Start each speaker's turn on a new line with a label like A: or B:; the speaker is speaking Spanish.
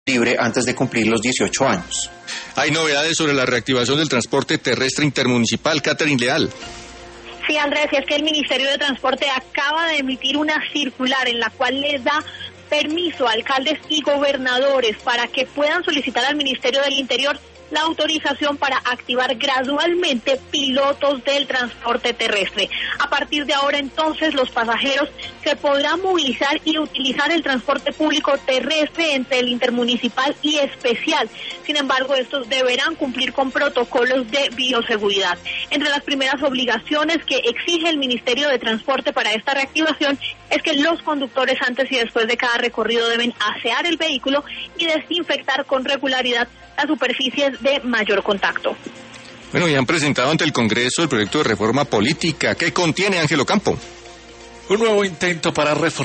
A: libre antes de cumplir los 18 años.
B: Hay novedades sobre la reactivación del transporte terrestre intermunicipal. Catherine Leal.
C: Sí, Andrés, y es que el Ministerio de Transporte acaba de emitir una circular en la cual les da permiso a alcaldes y gobernadores para que puedan solicitar al Ministerio del Interior la autorización para activar gradualmente pilotos del transporte terrestre. A partir de ahora, entonces, los pasajeros se podrán movilizar y utilizar el transporte público terrestre entre el intermunicipal y especial. Sin embargo, estos deberán cumplir con protocolos de bioseguridad. Entre las primeras obligaciones que exige el Ministerio de Transporte para esta reactivación es que los conductores antes y después de cada recorrido deben asear el vehículo y desinfectar con regularidad las superficies de mayor contacto.
B: Bueno, y han presentado ante el Congreso el proyecto de reforma política. ¿Qué contiene, Ángelo Campo?
D: Un nuevo intento para reformar